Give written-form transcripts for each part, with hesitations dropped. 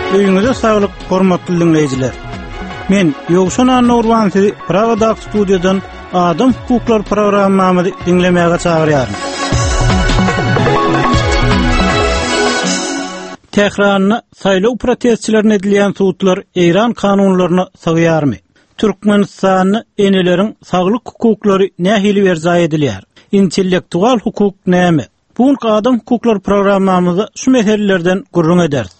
Öýüňize saglyk, hormatly dinleýijiler. Men Ýogşan Nurwan sizi Pragadak studiýadan Adam hukuklar programmamy dinlemäge çagyrýarym. Tehran'da saýlaw protestçilerine edilýän suwtlar İran kanunlaryna sagyarmy? Türkmenistan'da eneleriň saglyk hukuklary nähili berzaý edilýär? İntellektual hukuk näme? Bu Adam hukuklar programmamyzda şu meselelerden gurrun ederiz.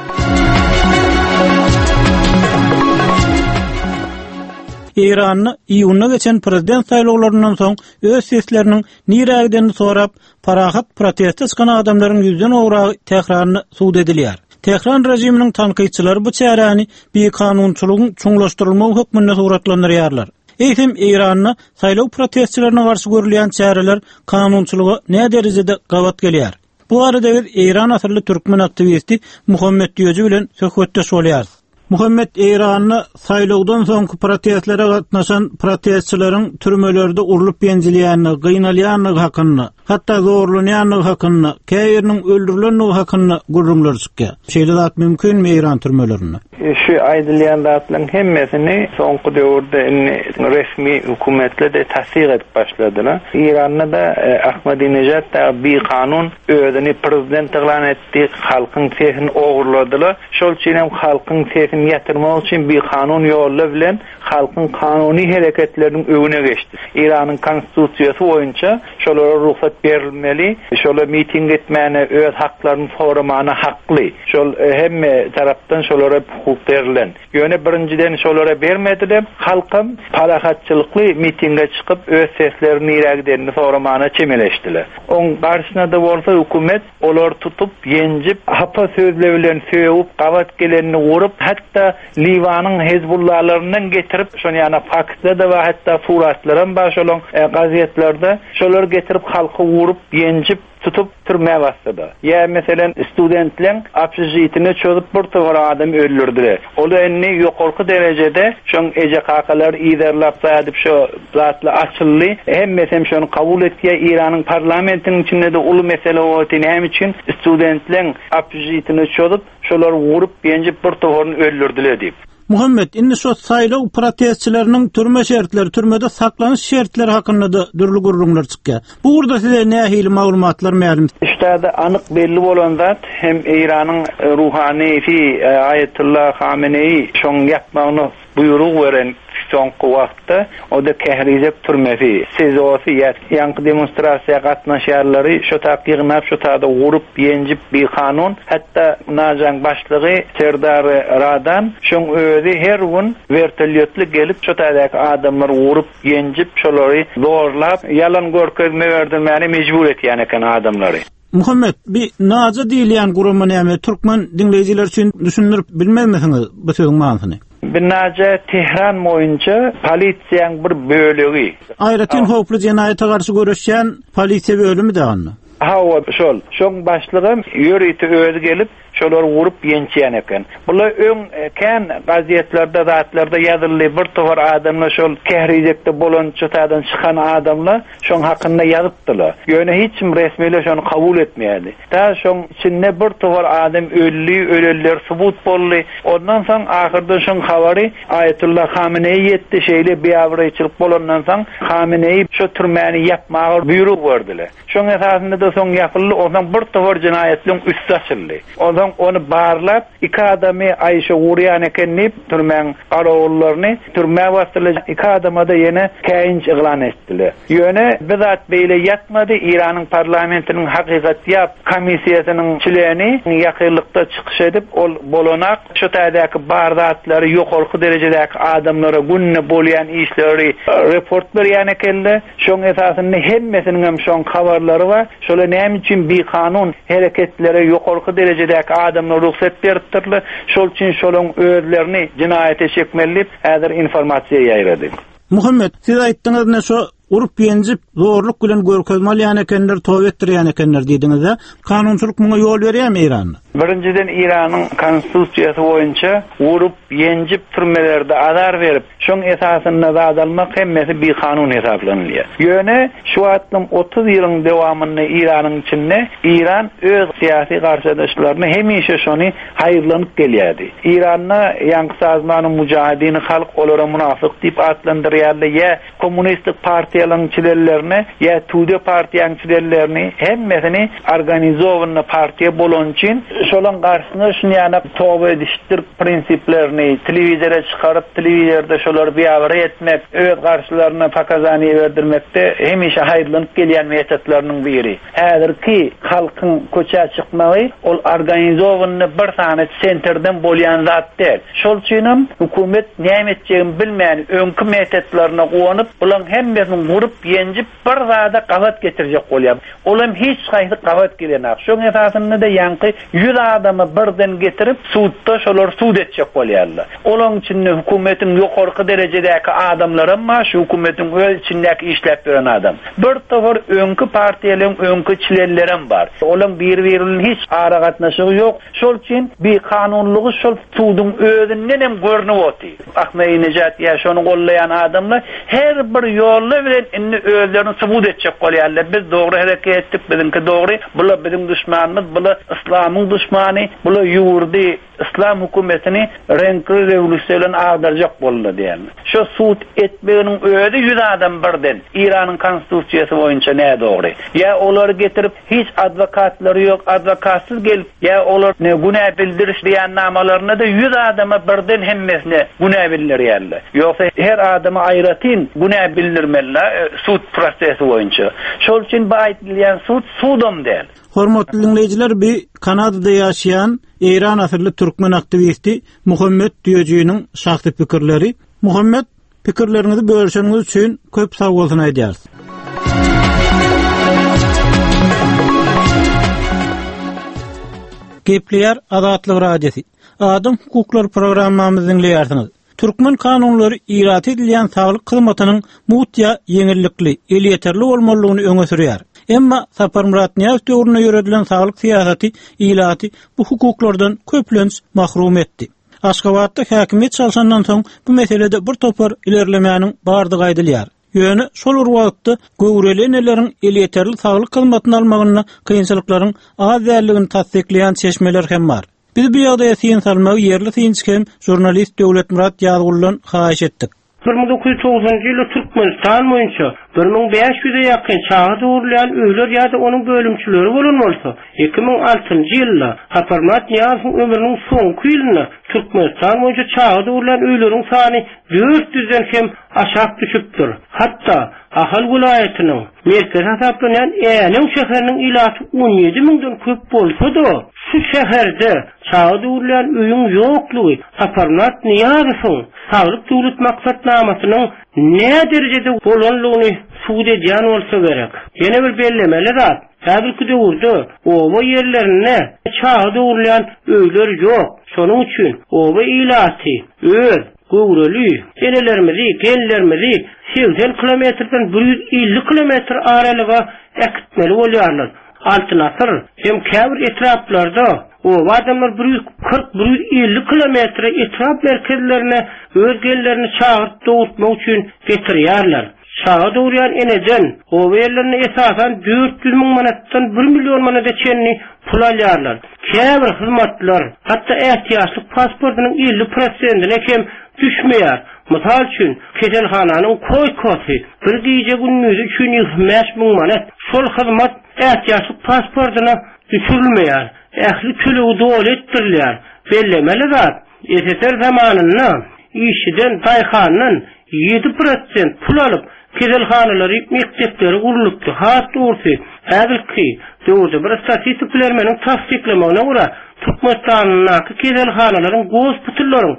İran'da iyunna geçen prezident saýlawlaryndan soň öz sesleriniň nirägideni sorap, parahat proteste çykan adamlaryň ýüzden owragy Tehran'da suwd edilýär. Tehran rejiminiň tanqidçilari bu çäräni bir kanunçylygyň çoňlaşdyrylmagy hökmünde suratlandyrýarlar. Eýsem İran'da saýlaw protestçilerine garşy görülýän çäreler kanunçylygy ne derejede gawat gelýär. Bu arada biz İran asyrly türkmen aktivisti Muhammed Diýoji bilen söhbetdeş bolýarys. Muhammed, İran'da saýlawdan soňky protestlere gatnaşan protestçilerin türmelerde urulyp ýenjilýäni, gynalýany hakyny, hatda zorlanýany hakyny, käýeriniň öldürilenligi hakyny gurrunlar çykýar. Şeýle zat mümkinmi İran türmelerinde? Şu aýdylýan zatlaryň hemmesini soňky döwürde resmi hökümetle de tasdiq edip başladylar. İran'da da Ahmadinejad da bir kanun özüni prezident elan etdi, halkyň sesini ogurladylar. Şol üçin hem halkyň sesini ýatyrmak üçin bir kanun ýoly bilen halkyň kanuny hereketleriniň öňüne geçdi. İran'yň konstitusiýasy boýunça şolara ruhsat berilmeli, şola miting etmäne, öz haklaryny sormana hakly. Şol hemme tarapdan şolara hukuk berilen. Ýöne birinciden şolara bermediler. Halkym parahatçylykly mitinge çykyp öz seslerini ýereglerini sormana çemeleşdiler. Oň garşyna da bolsa hökümet olar tutup ýenjip, hapa sözle bilen söýüp, gawat gelenini urup, hatta Liwanyň Hezbullahlaryndan getirip, şonu ýana faktda da we hatta suratlaryň baş bolan gazetlerde şolar getirip halky urup, ýenjip tutup türmäge başlady. Ya meselen studentlerin apşyjytyny çözüp bir togar adam öldürdiler. Ol enni ýokarky derejede şoň ejekakalar iýerlap saýdyp şu zatly açyldy. Hemmesem şonu kabul etýär. İranyň parlamentiniň içinde de uly mesele bolýan hem üçin studentlerin apşyjytyny çözüp şolar urup ýenjip bir togaryny öldürdiler diýip. Muhammed, indi şu saýlaw protestçileriniň türme şertleri, türmede saklanyş şertleri hakynda da dürli gurrunlar çykýar. Bu urda size nähili maglumatlar ma'lum? İşte da anyk belli bolan zat hem İranyň ruhaniysi Ayetullah Hamenei şoň ýapmagyny buyruk beren soňky wagtda o da Kehrizek türmesi sezosy ýa-ni demonstrasiýa gatnaşýarlary şu taýgygnap şu taýda urup ýenjip bir kanun, hatda Najan başlygy Serdar Radan şoň özi her gün vertolyotly gelip şu taýdaky adamlary urup ýenjip şolary zorlap ýalan görkezme berdirmäni mejbur etýän eken adamlary. Muhammed, bir naza diýilýän gurumy näme? Türkmen dinleýijiler üçin düşündirip bilmezmisiňiz bu sözüň manysyny? Binaca Tehran boýunça polisiýaň bir bölegi. Aýratyn howply jenaýata garşy görüşýän polisiýa bölümi degänmi? Hawa şol. Şoň başlygym ýöriti özi gelip şolar urup ýençýän eken. Bular öň kän gazetlerde, zatlarda ýazyly bir togar adamlar şol Kehrizekde bolan çytadan çykan adamlar şoň hakynda ýazypdylar. Ýöne hiç kim resmiýle şonu kabul etmeýärdi. Ta şoň içinde bir togar adam ölüler subut boldy. Ondan soň ahyrda şoň habary Ayetullah Hamenei ýetdi şeýle biýawryçylyk bolandan soň Hamenei şu türmäni ýapmagy buyruk berdiler. Şoň esasında da soň ýapyldy, ondan bir togar jenaýetliň üstü açyldy. Onu barlap, iki adamı Ayşe Uryan ekenlip, türmen garawullaryny türmäge bastyrylýan iki adama da ýene käýinç eglan etdiler. Ýöne bizat beýle ýatmady. İranyň parlamentiniň hakykat ýap komissiýasynyň çilerini ýakynlykda çykyş edip, ol bolanak şu taýdaky bardatlary ýokarky derejedäki adamlara günne bolýan işleri report berýän ekenler. Şoň esasynda hemmesiniň hem şoň habarlary bar. Şola näme üçin bir kanun hereketlere ýokarky derejedäki adamlar ruhsat beripdirler. Şol üçin şolaň özlerini jinaýete çekmelip, häzir informasiýa ýaýrady. Muhammed, siz aýtdyňyz ne şu urup ýenjip zorluk bilen görkezmeli ýa-ni ekenler, towap etdirýän ekenler diýdiňiz. Kanunçylyk muňa ýol berýärmi İranda? Birinciden İran'ın konstitusiyası boyunça vurup yencip türmelerde azar verip şoň esasynda zadalmak hemmesi bir kanun hesaplanýar. Ýöne şu atlym 30 ýylyň dowamyny İran'yň içinde İran öz siyasi garşydaşlaryny hemişe şonu haýyrlanyp gelýärdi. İran'na ýanky sazmanyň mujahidini halk olara münafyk diýip atlandyrýarlar ýa kommunistik partiýalaryň çilerlerini ýa Tude partiýanyň çilerlerini hemmesini organizowany partiýa bolan üçin şolan garşyna şunu ýanyp toba edişdir prinsiplerini telewizora çıkarıp telewizorda şolar biýabara etmek, öz garşylaryna pakazany berdirmekde hemişe haýyrlanyp gelýän metodlarynyň biri. Häzirki halkyň köçä çykmagy ol organizowany bir sany senterden bolýan zat däl. Şol üçin hukumet näme etjegini bilmän öňkü metodlaryna gowanyp bulan hemmesini vurup ýenjip bir zada gawat getirjek bolýar. Olam hiç gaýdy gawat gelenok. Şoň esasynda da ýanky 100 adamy birden getirip suwtda şolar suwd etjek bolýarlar. Olaň üçin hukumetin ýokarky derejedäki adamlary ma şu hukumetin öz içindäki işläp beren adam. Bir tawar öňkü partiýalaryň öňkü çilerlerim bar. Olaň bir-biriniň hiç ara gatnaşygy ýok. Şol üçin bir kanunlygy şol suwdyň özünden hem görnüp oty. Ahmadinejad ýa şonu gollaýan adamlar her bir ýolla bilen inni özlerini suwd etjek bolýarlar. Biz dogry hereket etdik, bizinki dogry, bular bizim düşmanymyz, bular İslamyň düşmany, bular ýurdy İslam hukumetini renkli rewolýusiýadan agdarjak boldy diýerler. Şo suwd etmeginiň öýde 100 adam birden İranyň konstitusiýasy boýunça näme dogry? Ýa olar getirip hiç adwokatlary ýok, adwokatsyz gelip ýa olar ne günä bildiriş diýen namalaryna da 100 adama birden hemmesine günä bildirýärler. Ýoksa her adamy aýratyn günä bildirmeliler suwd prosesi boýunça. Şol üçin bu aýdylýan suwd suwdam däl. Hormatly dinleýijiler, bir Kanadada ýaşaýan İran asyrly türkmen aktivisti Muhammed Diýejiňiň şahsy pikirleri. Muhammed, pikirlerinizi bölüşýäňiz üçin köp sag bolsun aýdýar. Gepleýär Azatlyk radiosi. Adam hukuklar programmamyzy dinleýärsiňiz. Türkmen kanunlary irat edilýän saglyk hyzmatynyň muhtya ýeňillikli, elýeterli bolmalygyny öňe sürýär. Emma Sapar Murat Niýaz döwrüne ýöredilen saglyk siýasaty ilaty bu hukuklardan köplenç mahrum etdi. Aşgabatda häkimet çalşandan soň bu meselede bir topar ilerlemäniň bardygy aýdylýar. Ýöne şol urwagtda göwreleneleriň elýeterli saglyk hyzmatyny almagyna kynçylyklaryň az däldigini tasdikleýän çeşmeler hem bar. Biz bu ýagdaýa syn salmagy ýerli synçken jurnalist Döwlet Murat Ýazguldan haýyş etdik. 1990-njy ýyly Türkmenistan boýunça 1500-e ýakyn çağa döwürlän öýler ýa-da onuň bölümçileri bolan bolsa, 2006-njy ýylda Haparmat Niýazowyň ömrüniň soňky ýylyna Türkmenistan boýunça çağa döwürlän öýleriň sany 400-den hem aşak düşüpdir. Hatda Ahal vilayatynyň merkez hasaplanýan Äneň şäheriniň ilaty 17.000-den köp bolsa-da, şu şäherde çağa döwürlän öýüň ýoklugy Haparmat Niýazowyň saglyk döwlet maksatnamasynyň ne derejede bolanlygyny suwd edýän bolsa gerek. Ýene bir bellemeli zat. Häzirki döwürde oba ýerlerine çağa döwürlän öýler ýok. Şonuň üçin oba ilaty öz gowrely senelerimizi, genlerimizi 80 kilometrden 150 kilometr aralyga ekitmeli bolýarlar. Altyn asr hem käbir etraplarda o adamlar 140-150 kilometre etrap merkezlerine öz genlerini çağırıp doğurtmak üçin getirýärler. Çağa döwürýän eneden o yerlerine esasan 400.000 manatdan 1 milyon manata çenni pul alýarlar. Käbir hyzmatlar hatda ähtiýaçlyk pasportynyň 50%-ine hem düşmeýär. Mysal üçin keselhananyň koýkosy bir gije günüňiz üçin 25.000 manat şol hyzmat ähtiýaçlyk pasportyna düşürilmeýär. Ähli tölegi dowul etdirilýär. Bellemeli zat SSR zamanynda işiden daýhanyň 7% pul alyp keselhanalary, mektepleri gurulupdy. Hat doğrusu häzirki döwürde bir statistik bilermeniň tasdiklemegine görä Türkmenistanyň keselhanalaryň gospitallaryň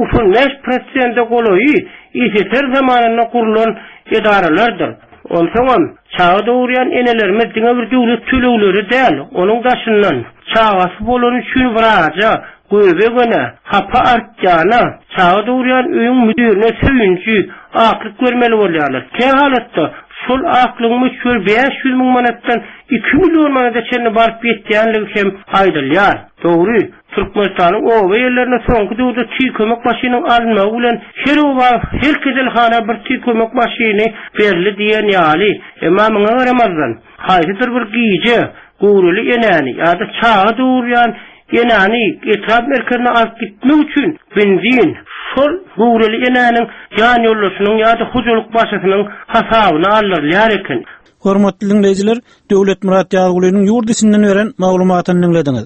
95%-de golaýy SSR zamanynda gurulan edaralardyr. Onsoň çağa döwürýän enelerimiz diňe bir döwlet tölegleri däl, onuň daşyndan çağasy bolan üçin waraja göbegene hapa artjana çağa döwürýän öýüň müdirine söýünçi aklyk görmeli bolýarlar. Ke halatda şol aklyňmy şol 500.000 manatdan 2 milyon manata çenli barıp ýetýänligi hem aýdylýar. Dogry, Türkmenistanyň owa ýerlerine soňky döwürde çiğ kömek maşynyň alınmagy bilen her kezelhana bir çiğ kömek maşyny berli diýen ýaly. Emma muňa garamazdan haýdyr bir giýje, gowruly enäni ýa-da çağa dowurýan enäni etraf merkezine alyp gitmek üçin benzin şol gowruly enäniň ýan ýollaşynyň ýa-da hujuluk başysynyň hasabyny alýar eken. Hormatly dinleyijiler, Döwlet Murat Ýagulynyň ýurt içinden beren maglumatyny dinlediňiz.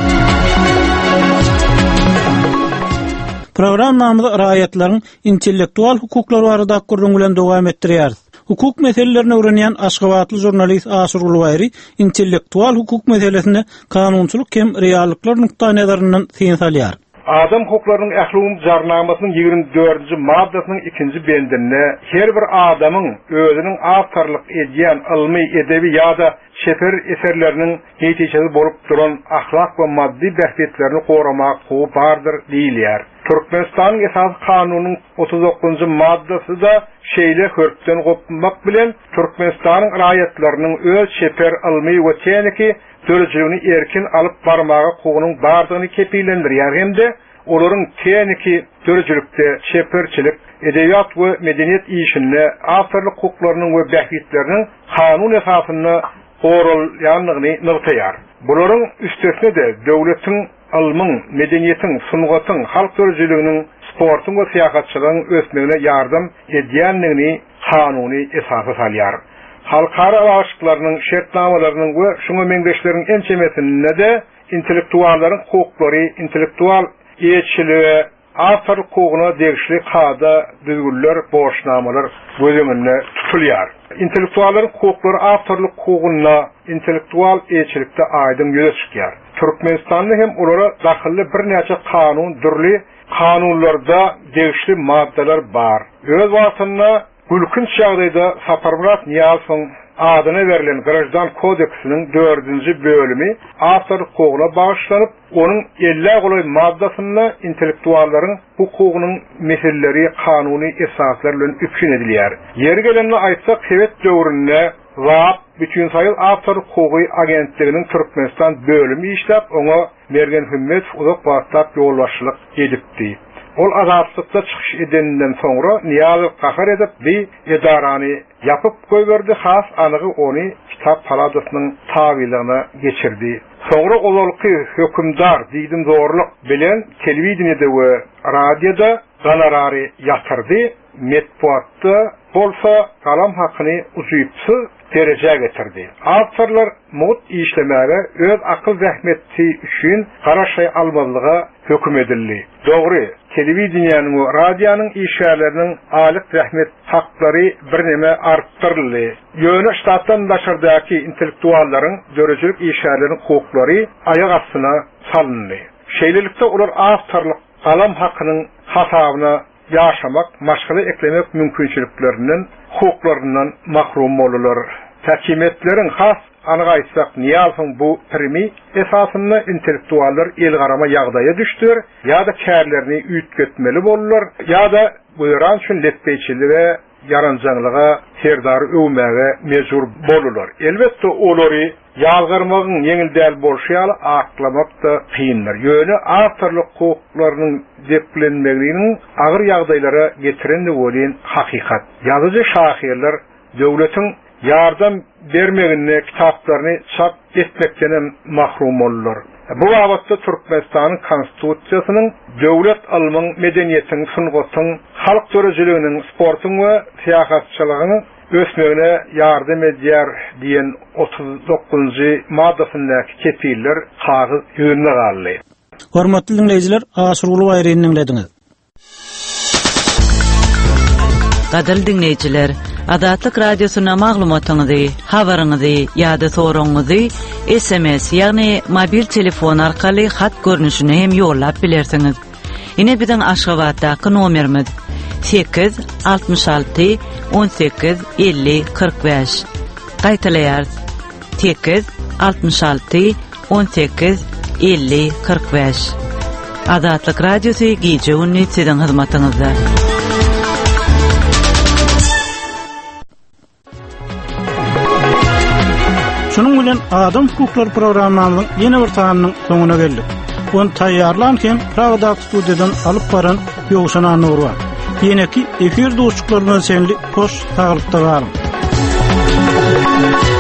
Program namyda raýatlaryň intellektual hukuklary barada gurrun bilen dowam etdirýär. Hukuk meselelerini öwrenýän Aşgabatly jurnalist Aşyr Ulbaýry intellektual hukuk meselesinde kanunçylyk hem reallyklar nukta-nazaryndan sen salýar. Adam hukuklarynyň ählum jarnamasynyň 24-nji maddasynyň 2-nji bendinde her bir adamyň özüniň awtorlyk edýän ilmi, edebi ýa-da şefer eserleriniň netijesi bolup duran ahlak we maddi behbetlerini goramak hukuky bardyr diýilýär. Türkmenistanyň esas kanunynyň 39-njy maddasy da şeýle hörpden gopmak bilen Türkmenistanyň raýatlarynyň öz şefer ilmi we tekniki dörjülüğünü erkin alıp barmağa hukukunun bardygyny kepilendirýär hemde olaryň tekniki dörjülükde şeperçilik, edebiyat we medeniýet işinde awtorlyk hukuklarynyň we behbetleriniň kanun esasyny goralýanlygyny nurtaýar. Bularyň üstesine de döwletiň, ilmiň, medeniýetiň, sungatyň, halk dörjülüğiniň, sportyň we syýasatçylygyň ösmegine ýardam edýänligini kanuny esasy salýar. Halkara aşıklarynyň şertnamalarynyň we şoňa meňdeşleriň ençemesinde de intellektuallaryň hukuklary, intellektual ýetişiligi, awtor hukugyna degişli kada düzgünler, boşnamalar gözüňinde tutulýar. Intellektuallaryň hukuklary awtorlyk hukugyna, intellektual ýetişilikde aýdym ýöne çykýar. Türkmenistanda hem olara dahilli bir näçe kanun, dürli kanunlarda degişli maddeler bar. Öz wagtynda gülkünç ýagdaýda Saparmurat Niýazowyň adyna berilen Grajdan kodeksiniň 4-nji bölümi awtor hukugyna bagyşlanyp, onuň 50 goly maddasyna intellektuallaryň hukugynyň meseleleri, kanuny esaslar bilen üpşün edilýär. Ýeri gelenle aýtsak, Hewet döwründe WAP bütün sayıl awtor hukuky agentliginiň Türkmenistan bölümi işläp, oňa Mergen Hümmet uzak wagtap ýolbaşçylyk edipdi. Ol azapsızlıkta çıkış edeninden sonra Niyazi kahar edip bir edarani yapıp koyverdi, has anıgı onu kitap paladasının tavilığına geçirdi. Sonra olalki hükümdar diýdim zorluk bilen televizyonda ve radyoda ganarari yatırdı, metbuatda bolsa kalam hakkını uzuyupsu derece getirdi. Awtorlar mut işlemäge öz akıl zähmeti üçin garaşay almalyga hökm edildi. Dogry, televiziýanyň we radionyň işgärleriniň alyk zähmet haklary bir neme artdyryldy. Ýöne ştatdan daşardaky intellektuallaryň dörejlik işgärleriniň hukuklary aýak astyna salyndy. Şeýlelikde olar awtorlyk kalam hakynyň hasabyna ýaşamak, maşgala eklemek mümkinçiliklerinden, hukuklarynyň mahrum bolurlar. Häkimetleriň has anyga aýtsak, Niýazowyň bu primi esasyny intellektuallar el garama ýagdaýa düşdüler, ýa-da kärlerini üýtgetmeli bolurlar, ýa-da buýran üçin letbeýçiligi we yaranjaňlyga herdary öwmäge mejbur bolurlar. Elbetde olary ýalgyrmagyň ýeňil däl bolşýaly aklamak da kynlar. Ýöne awtorlyk hukuklarynyň deplenmeginiň agyr ýagdaýlara getirendi bolan hakykat. Ýazyjy şahyrlar döwletiň yardam bermegine kitaplarını çap etmekten mahrum bolurlar. Bu wagtda Türkmenistanyň konstitusiýasynyň döwlet ilmiň, medeniýetiň, sungatyň, halk dörejliginiň, sportyň we syýasatçylygynyň ösmegine ýardam edýär diýen 39-njy maddasyndaky kepiller kagyz ýönüne galdy. Hormatly dinleyijiler, Aşyr Ulbaýryny dinlediňiz. Gadal dinleyijiler, Adatlyk radiosyna maglumatyňyzy, habaryňyzy ýa-da soragyňyzy SMS ýagny mobil telefon arkaly hat görnüşine hem ýollap bilersiňiz. Ine biziň Aşgabatdaky nomerimiz 866 18 50 45. Gaýtalaýar 866 18 50 45. Adatlyk radiosy gije ünni siziň hyzmatyňyzda. bilen Adam Hukukları programmamyzyň ýene bir sanynyň soňuna geldik. Onu taýýarlanken Pragada studiýadan alyp baran Ýowşan Anur bar. Ýene-ki efir dostluklaryndan senli hoş taýlykda galyň.